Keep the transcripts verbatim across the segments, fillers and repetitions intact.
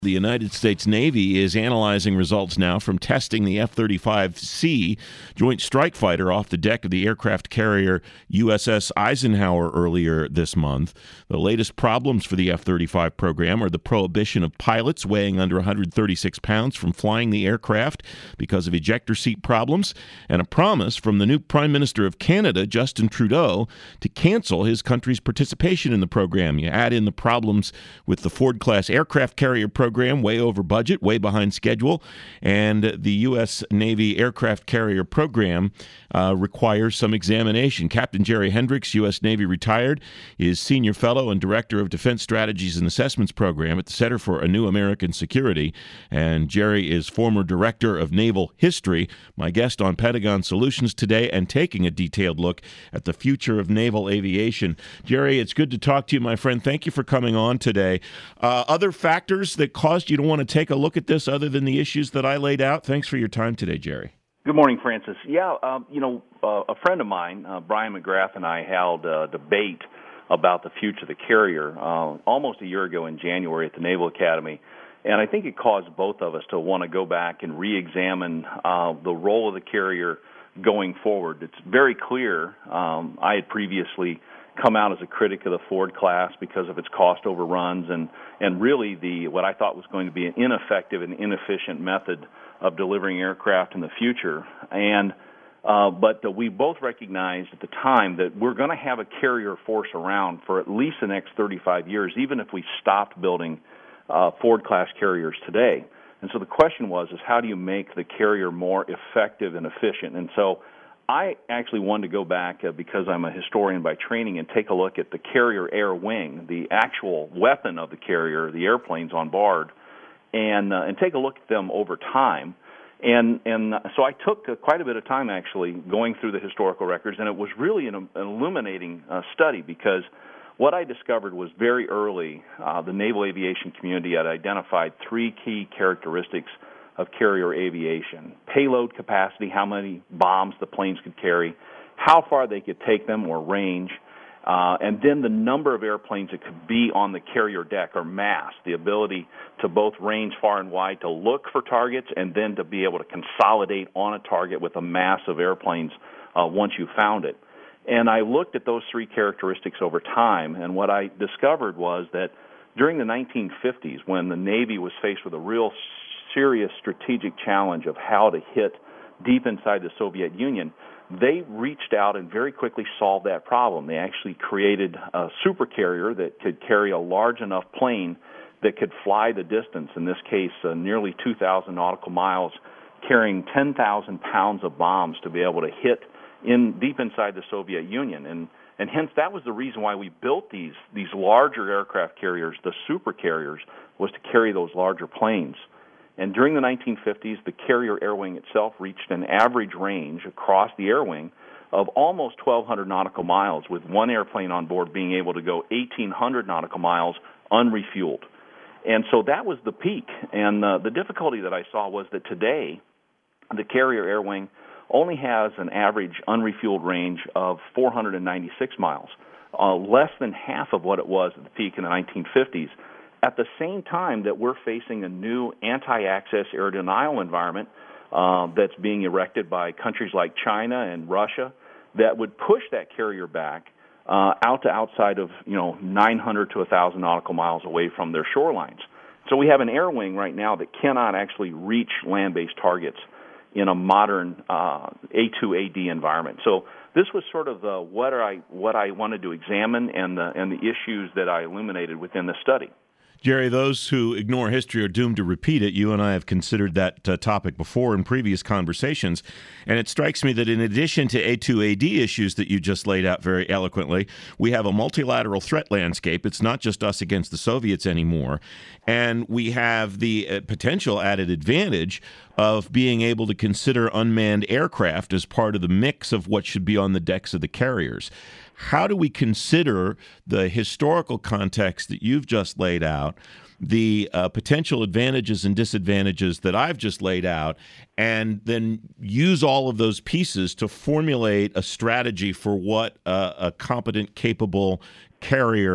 The United States Navy is analyzing results now from testing the F thirty-five C Joint Strike Fighter off the deck of the aircraft carrier U S S Eisenhower earlier this month. The latest problems for the F thirty-five program are the prohibition of pilots weighing under one hundred thirty-six pounds from flying the aircraft because of ejector seat problems, and a promise from the new Prime Minister of Canada, Justin Trudeau, to cancel his country's participation in the program. You add in the problems with the Ford-class aircraft carrier program, Program, way over budget, way behind schedule, and the U S Navy aircraft carrier program uh, requires some examination. Captain Jerry Hendricks, U S Navy retired, is Senior Fellow and Director of Defense Strategies and Assessments Program at the Center for a New American Security, and Jerry is former Director of Naval History, my guest on Pentagon Solutions today, and taking a detailed look at the future of naval aviation. Jerry, it's good to talk to you, my friend. Thank you for coming on today. Uh, other factors that caused you to want to take a look at this other than the issues that I laid out? Thanks for your time today, Jerry. Good morning, Francis. Yeah, um, you know, uh, a friend of mine, uh, Brian McGrath, and I held a debate about the future of the carrier uh, almost a year ago in January at the Naval Academy. And I think it caused both of us to want to go back and re-examine uh, the role of the carrier going forward. It's very clear. Um, I had previously come out as a critic of the Ford class because of its cost overruns and, and really the what I thought was going to be an ineffective and inefficient method of delivering aircraft in the future. And uh, but uh, we both recognized at the time that we're going to have a carrier force around for at least the next thirty-five years, even if we stopped building uh, Ford class carriers today. And so the question was, is how do you make the carrier more effective and efficient? And so I actually wanted to go back uh, because I'm a historian by training and take a look at the carrier air wing, the actual weapon of the carrier, the airplanes on board, and uh, and take a look at them over time. And and so I took uh, quite a bit of time actually going through the historical records, and it was really an, an illuminating uh, study because what I discovered was very early uh, the naval aviation community had identified three key characteristics of carrier aviation: payload capacity, how many bombs the planes could carry, how far they could take them or range, uh, and then the number of airplanes that could be on the carrier deck or mass, the ability to both range far and wide to look for targets and then to be able to consolidate on a target with a mass of airplanes uh, once you found it. And I looked at those three characteristics over time, and what I discovered was that during the nineteen fifties, when the Navy was faced with a real serious strategic challenge of how to hit deep inside the Soviet Union, they reached out and very quickly solved that problem. They actually created a supercarrier that could carry a large enough plane that could fly the distance, in this case uh, nearly two thousand nautical miles, carrying ten thousand pounds of bombs to be able to hit in deep inside the Soviet Union. And and hence that was the reason why we built these, these larger aircraft carriers, the supercarriers, was to carry those larger planes. And during the nineteen fifties, the carrier air wing itself reached an average range across the air wing of almost twelve hundred nautical miles, with one airplane on board being able to go eighteen hundred nautical miles unrefueled. And so that was the peak. And uh, the difficulty that I saw was that today, the carrier air wing only has an average unrefueled range of four hundred ninety-six miles, uh, less than half of what it was at the peak in the nineteen fifties. At the same time that we're facing a new anti-access air denial environment uh, that's being erected by countries like China and Russia that would push that carrier back uh, out to outside of, you know, nine hundred to one thousand nautical miles away from their shorelines. So we have an air wing right now that cannot actually reach land-based targets in a modern uh, A two A D environment. So this was sort of the, what I what I wanted to examine and the and the issues that I illuminated within the study. Jerry, those who ignore history are doomed to repeat it. You and I have considered that uh, topic before in previous conversations, and it strikes me that in addition to A two A D issues that you just laid out very eloquently, we have a multilateral threat landscape. It's not just us against the Soviets anymore, and we have the uh, potential added advantage of being able to consider unmanned aircraft as part of the mix of what should be on the decks of the carriers. How do we consider the historical context that you've just laid out, the uh, potential advantages and disadvantages that I've just laid out, and then use all of those pieces to formulate a strategy for what uh, a competent, capable carrier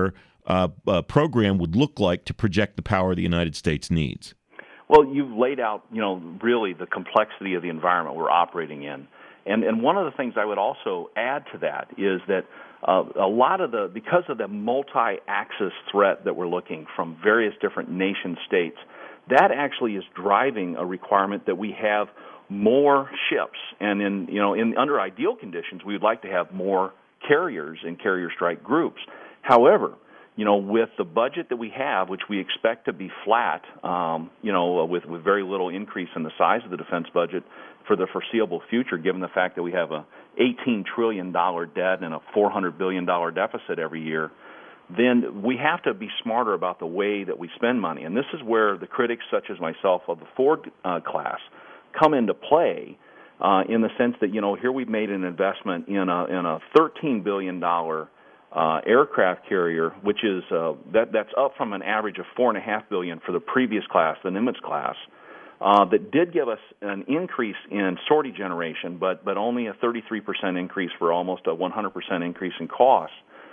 uh, uh, program would look like to project the power the United States needs? Well, you've laid out, you know, really the complexity of the environment we're operating in. And and one of the things I would also add to that is that uh, a lot of the, because of the multi-axis threat that we're looking from various different nation states, that actually is driving a requirement that we have more ships. And in, you know, in under ideal conditions, we would like to have more carriers and carrier strike groups. However, you know, with the budget that we have, which we expect to be flat, um, you know, with, with very little increase in the size of the defense budget for the foreseeable future, given the fact that we have a eighteen trillion dollars debt and a four hundred billion dollars deficit every year, then we have to be smarter about the way that we spend money. And this is where the critics such as myself of the Ford uh, class come into play, uh, in the sense that, you know, here we've made an investment in a, in a thirteen billion dollars Uh, aircraft carrier, which is uh, that that's up from an average of four and a half billion for the previous class, the Nimitz class, uh, that did give us an increase in sortie generation, but but only a thirty-three percent increase for almost a one hundred percent increase in cost.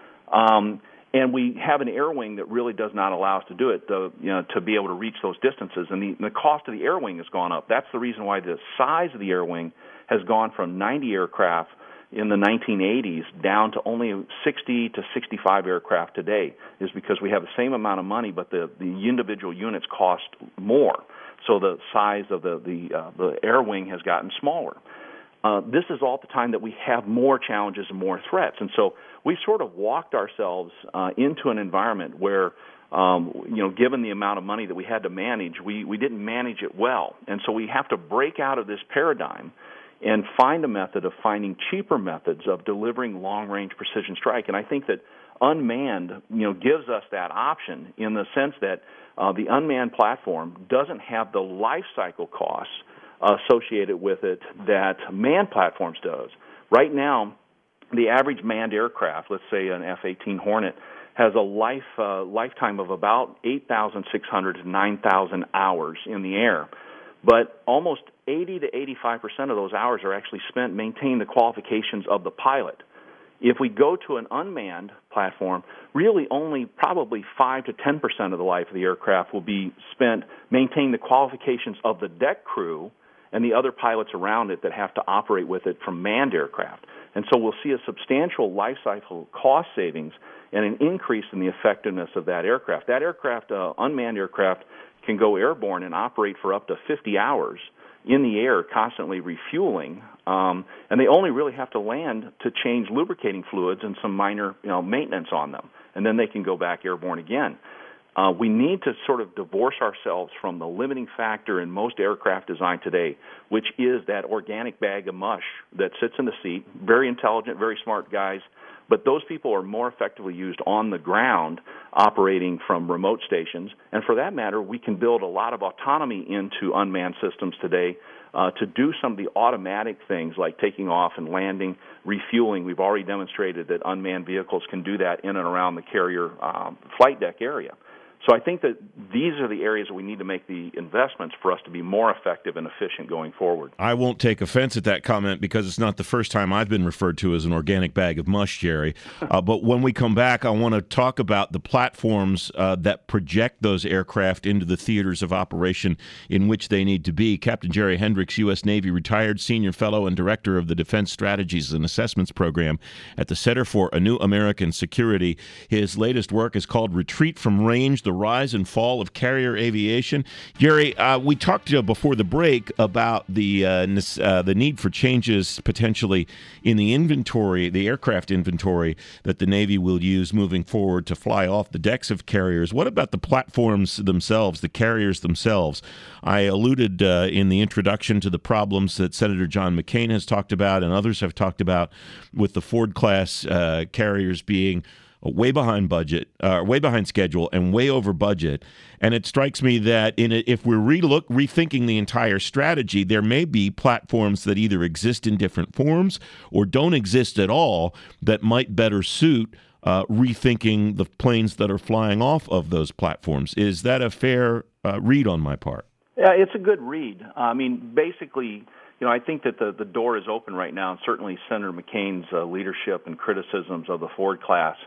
Um, and we have an air wing that really does not allow us to do it, to, you know, to be able to reach those distances. And the, the cost of the air wing has gone up. That's the reason why the size of the air wing has gone from ninety aircraft in the nineteen eighties down to only sixty to sixty-five aircraft today, is because we have the same amount of money, but the, the individual units cost more. So the size of the, the, uh, the air wing has gotten smaller. Uh, this is all the time that we have more challenges and more threats. And so we sort of walked ourselves uh, into an environment where, um, you know, given the amount of money that we had to manage, we, we didn't manage it well. And so we have to break out of this paradigm and find a method of finding cheaper methods of delivering long-range precision strike. And I think that unmanned, you know, gives us that option in the sense that uh, the unmanned platform doesn't have the life cycle costs associated with it that manned platforms does. Right now, the average manned aircraft, let's say an F eighteen Hornet, has a life uh, lifetime of about eight thousand six hundred to nine thousand hours in the air. But almost eighty to eighty-five percent of those hours are actually spent maintaining the qualifications of the pilot. If we go to an unmanned platform, really only probably five to ten percent of the life of the aircraft will be spent maintaining the qualifications of the deck crew and the other pilots around it that have to operate with it from manned aircraft. And so we'll see a substantial life cycle cost savings and an increase in the effectiveness of that aircraft. That aircraft, uh, unmanned aircraft, can go airborne and operate for up to fifty hours in the air, constantly refueling, um, and they only really have to land to change lubricating fluids and some minor, you know, maintenance on them, and then they can go back airborne again. Uh, we need to sort of divorce ourselves from the limiting factor in most aircraft design today, which is that organic bag of mush that sits in the seat. Very intelligent, very smart guys, but those people are more effectively used on the ground operating from remote stations. And for that matter, we can build a lot of autonomy into unmanned systems today uh, to do some of the automatic things like taking off and landing, refueling. We've already demonstrated that unmanned vehicles can do that in and around the carrier um, flight deck area. So I think that these are the areas we need to make the investments for us to be more effective and efficient going forward. I won't take offense at that comment because it's not the first time I've been referred to as an organic bag of mush, Jerry. Uh, but when we come back, I want to talk about the platforms uh, that project those aircraft into the theaters of operation in which they need to be. Captain Jerry Hendricks, U S Navy retired senior fellow and director of the Defense Strategies and Assessments Program at the Center for a New American Security. His latest work is called Retreat from Range, the Rise and Fall of Carrier Aviation. Jerry, uh, we talked uh, before the break about the uh, uh, the need for changes potentially in the inventory, the aircraft inventory that the Navy will use moving forward to fly off the decks of carriers. What about the platforms themselves, the carriers themselves? I alluded uh, in the introduction to the problems that Senator John McCain has talked about and others have talked about with the Ford-class uh, carriers being way behind budget, uh, way behind schedule, and way over budget. And it strikes me that in a, if we're re-look, rethinking the entire strategy, there may be platforms that either exist in different forms or don't exist at all that might better suit uh, rethinking the planes that are flying off of those platforms. Is that a fair uh, read on my part? Yeah, it's a good read. I mean, basically, you know, I think that the, the door is open right now, and certainly Senator McCain's uh, leadership and criticisms of the Ford class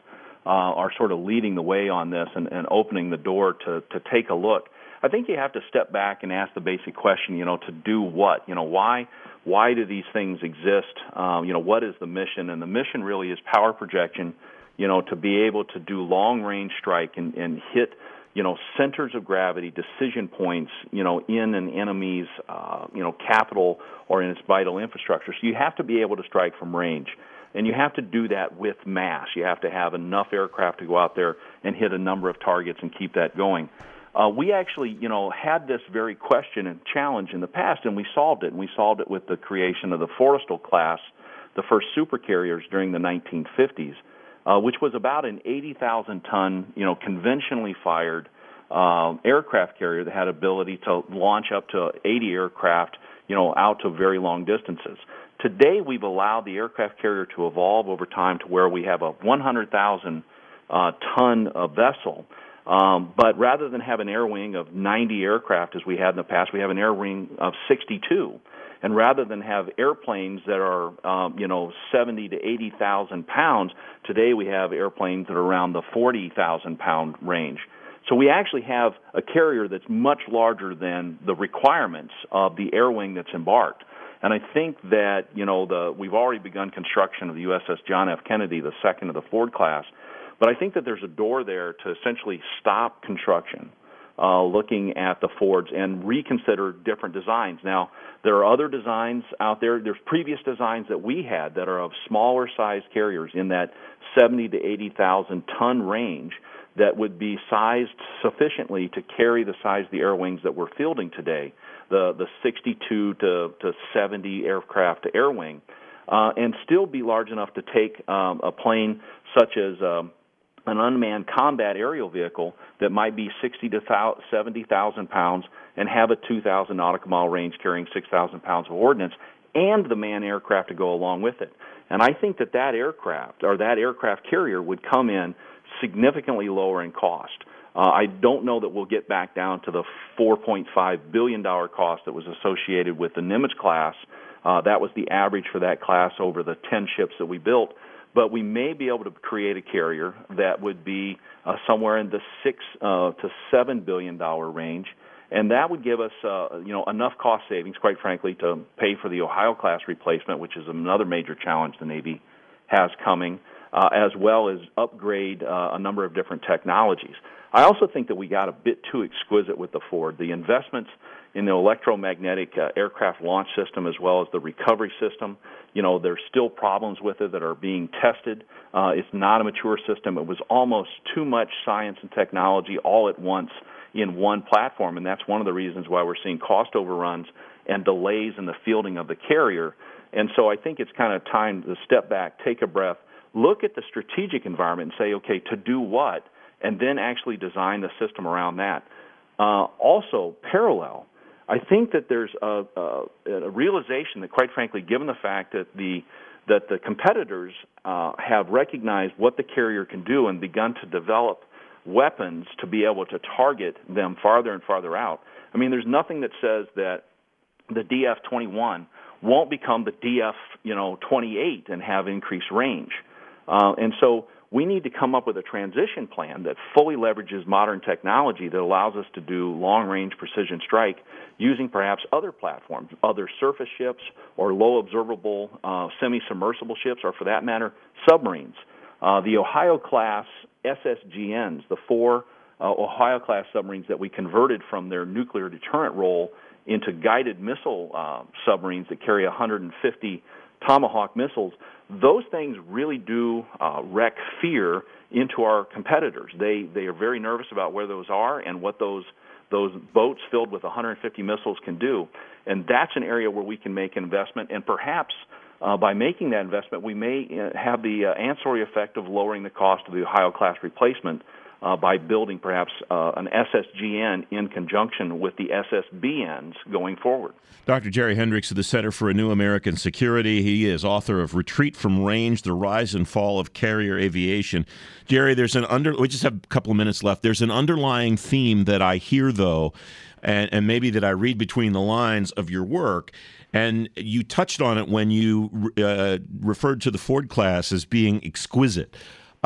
uh, are sort of leading the way on this and, and opening the door to, to take a look. I think you have to step back and ask the basic question, you know, to do what? You know, why why do these things exist? Um, you know, what is the mission? And the mission really is power projection, you know, to be able to do long-range strike and, and hit, you know, centers of gravity, decision points, you know, in an enemy's, uh, you know, capital or in its vital infrastructure. So you have to be able to strike from range. And you have to do that with mass. You have to have enough aircraft to go out there and hit a number of targets and keep that going. Uh, we actually, you know, had this very question and challenge in the past, and we solved it. And we solved it with the creation of the Forrestal class, the first supercarriers during the nineteen fifties, uh, which was about an eighty thousand ton, you know, conventionally fired uh, aircraft carrier that had ability to launch up to eighty aircraft, you know, out to very long distances. Today, we've allowed the aircraft carrier to evolve over time to where we have a one hundred thousand uh, ton uh, vessel. Um, but rather than have an air wing of ninety aircraft as we had in the past, we have an air wing of sixty-two. And rather than have airplanes that are, um, you know, seventy to eighty thousand pounds, today we have airplanes that are around the forty thousand pound range. So we actually have a carrier that's much larger than the requirements of the air wing that's embarked. And I think that, you know, the we've already begun construction of the U S S John F. Kennedy, the second of the Ford class. But I think that there's a door there to essentially stop construction, uh, looking at the Fords and reconsider different designs. Now, there are other designs out there. There's previous designs that we had that are of smaller size carriers in that seventy to eighty thousand ton range that would be sized sufficiently to carry the size of the air wings that we're fielding today, the, the sixty-two to seventy aircraft air wing, uh, and still be large enough to take um, a plane such as um, an unmanned combat aerial vehicle that might be sixty to seventy thousand pounds and have a two thousand nautical mile range carrying six thousand pounds of ordnance and the manned aircraft to go along with it. And I think that that aircraft or that aircraft carrier would come in significantly lower in cost. Uh, I don't know that we'll get back down to the four point five billion dollars cost that was associated with the Nimitz class. Uh, that was the average for that class over the ten ships that we built. But we may be able to create a carrier that would be uh, somewhere in the six uh, to seven billion dollar range, and that would give us, uh, you know, enough cost savings, quite frankly, to pay for the Ohio class replacement, which is another major challenge the Navy has coming, uh, as well as upgrade uh, a number of different technologies. I also think that we got a bit too exquisite with the Ford. The investments in the electromagnetic uh, aircraft launch system as well as the recovery system, you know, there's still problems with it that are being tested. Uh, it's not a mature system. It was almost too much science and technology all at once in one platform, and that's one of the reasons why we're seeing cost overruns and delays in the fielding of the carrier. And so I think it's kind of time to step back, take a breath, look at the strategic environment and say, okay, to do what? And then actually design the system around that. Uh, also, parallel, I think that there's a, a, a realization that, quite frankly, given the fact that the that the competitors uh, have recognized what the carrier can do and begun to develop weapons to be able to target them farther and farther out. I mean, there's nothing that says that the D F twenty-one won't become the D F, you know, twenty-eight and have increased range. Uh, and so we need to come up with a transition plan that fully leverages modern technology that allows us to do long-range precision strike using perhaps other platforms, other surface ships or low-observable uh, semi-submersible ships, or for that matter, submarines. Uh, the Ohio-class S S G Ns, the four uh, Ohio-class submarines that we converted from their nuclear deterrent role into guided missile uh, submarines that carry one hundred fifty Tomahawk missiles, those things really do uh, wreak fear into our competitors. They they are very nervous about where those are and what those those boats filled with one hundred fifty missiles can do. And that's an area where we can make an investment, and perhaps uh, by making that investment, we may uh, have the uh, ancillary effect of lowering the cost of the Ohio-class replacement uh, by building perhaps uh, an S S G N in conjunction with the S S B Ns going forward. Doctor Jerry Hendricks of the Center for a New American Security. He is author of Retreat from Range, The Rise and Fall of Carrier Aviation. Jerry, there's an under. We just have a couple of minutes left. There's an underlying theme that I hear, though, and, and maybe that I read between the lines of your work, and you touched on it when you uh, referred to the Ford class as being exquisite.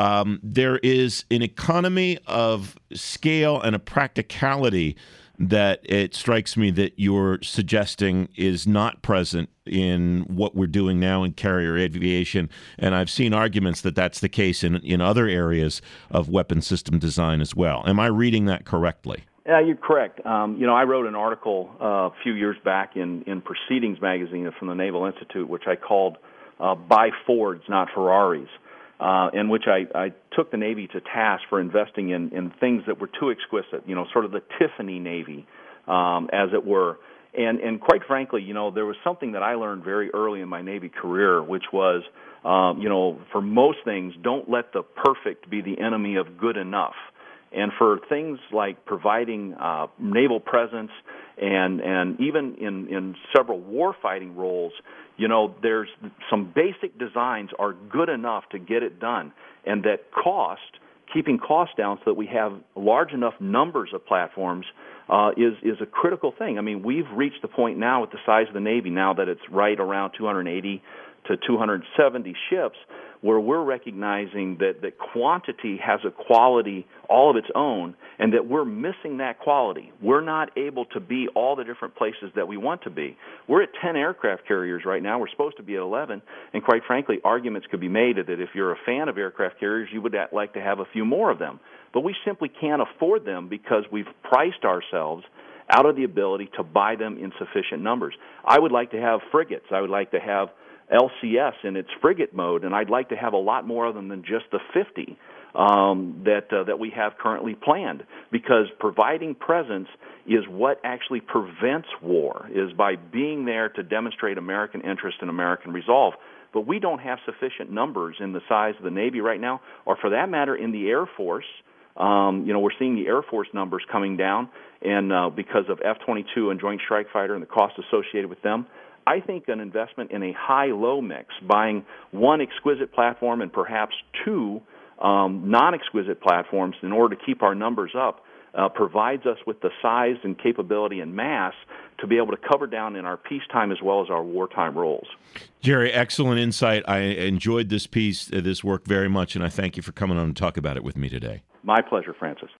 um, there is an economy of scale and a practicality that it strikes me that you're suggesting is not present in what we're doing now in carrier aviation. And I've seen arguments that that's the case in, in other areas of weapon system design as well. Am I reading that correctly? Yeah, you're correct. Um, you know, I wrote an article uh, a few years back in, in Proceedings magazine from the Naval Institute, which I called uh, Buy Fords, Not Ferraris, uh, in which I, I took the Navy to task for investing in, in things that were too exquisite, you know, sort of the Tiffany Navy, um, as it were. And, and quite frankly, you know, there was something that I learned very early in my Navy career, which was, um, you know, for most things, don't let the perfect be the enemy of good enough. And for things like providing uh, naval presence and and even in, in several warfighting roles, you know, there's some basic designs are good enough to get it done. And that cost, keeping costs down so that we have large enough numbers of platforms uh, is, is a critical thing. I mean, we've reached the point now with the size of the Navy, now that it's right around two hundred eighty to two hundred seventy ships, where we're recognizing that, that quantity has a quality all of its own, and that we're missing that quality. We're not able to be all the different places that we want to be. We're at ten aircraft carriers right now. We're supposed to be at eleven, and quite frankly, arguments could be made that if you're a fan of aircraft carriers, you would like to have a few more of them. But we simply can't afford them because we've priced ourselves out of the ability to buy them in sufficient numbers. I would like to have frigates. I would like to have L C S in its frigate mode, and I'd like to have a lot more of them than just the fifty um, that uh, that we have currently planned, because providing presence is what actually prevents war, is by being there to demonstrate American interest and American resolve. But we don't have sufficient numbers in the size of the Navy right now, or for that matter in the Air Force. Um, you know, we're seeing the Air Force numbers coming down, and uh, because of F twenty-two and Joint Strike Fighter and the cost associated with them. I think an investment in a high-low mix, buying one exquisite platform and perhaps two um, non-exquisite platforms in order to keep our numbers up, uh, provides us with the size and capability and mass to be able to cover down in our peacetime as well as our wartime roles. Jerry, excellent insight. I enjoyed this piece, uh, this work very much, and I thank you for coming on and talk about it with me today. My pleasure, Francis.